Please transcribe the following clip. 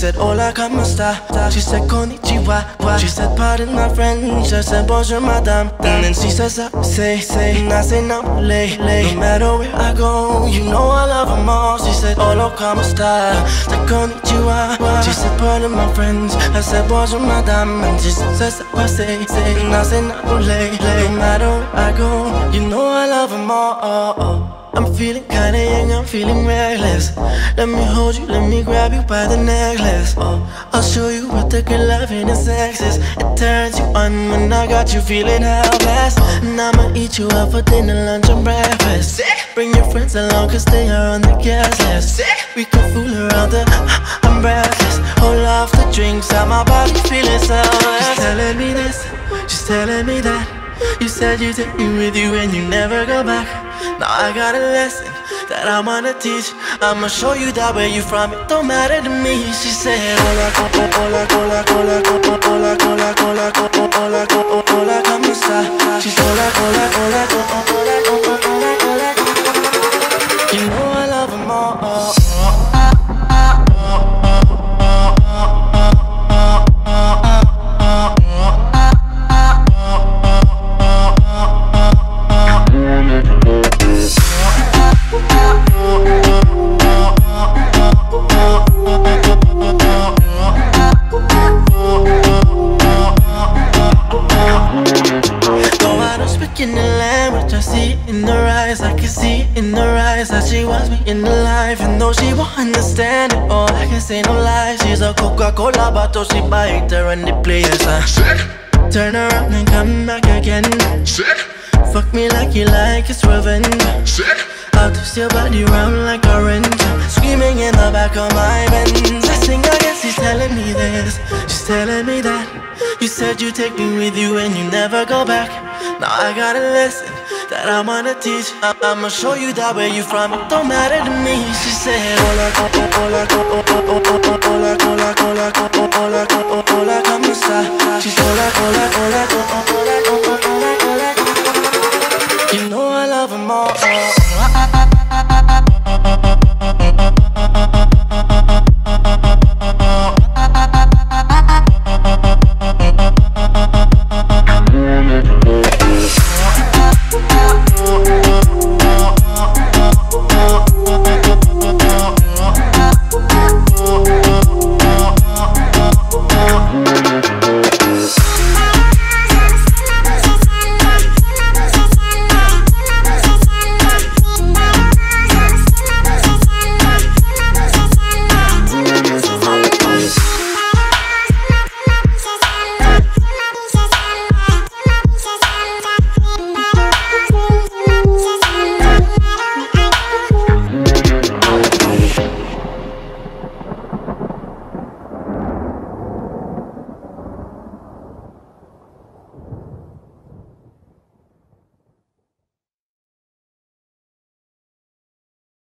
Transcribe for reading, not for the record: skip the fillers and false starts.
said, hola, como esta? She said, konnichiwa. She said, pardon my French. I said, bonjour, madame. And then she says, say, and I say, no, lay. No matter where I go, you know I love them all. She said, hola, como esta? Said, konnichiwa. She said, pardon my French. I said, bonjour, madame. And she says, say, and I say, no, lay. No matter where I go, you know I love them all. I'm feeling kinda young, I'm feeling reckless. Let me hold you, let me grab you by the necklace. I'll show you what the good loving and sex is. It turns you on when I got you feeling helpless. And I'ma eat you up for dinner, lunch and breakfast. Bring your friends along cause they are on the guest list. We can fool around I'm breathless. Hold off the drinks, how my body feeling selfless. She's telling me this, she's telling me that. You said you take me with you and you never go back. Now I got a lesson that I wanna teach. I'ma show you that where you from, it don't matter to me. She said, hola, hola, hola, hola, hola, hola, hola, hola, hola, hola, hola, hola, como esta? She's hola, hola, hola, hola, hola, hola, hola, hola. You know I love them all. In the language, I see it in her eyes. I can see it in her eyes that she wants me in the life. And though she won't understand it all, I can say no lies. She's a Coca-Cola bottle, she bite her and the players. Turn around and come back again. Fuck me like you like it's revenge. I'll twist your body round like a wrench. Screaming in the back of my Benz. I sing, I guess she's telling me this, she's telling me that. You said you take me with you and you never go back. Now I got a lesson that I wanna teach. I'ma show you that where you from, it don't matter to me. She said, hola, hola, hola, hola, hola, hola, hola, hola, hola, hola, hola, como esta? She's hola, hola, hola, hola, hola, hola, hola, hola. You know I love them all.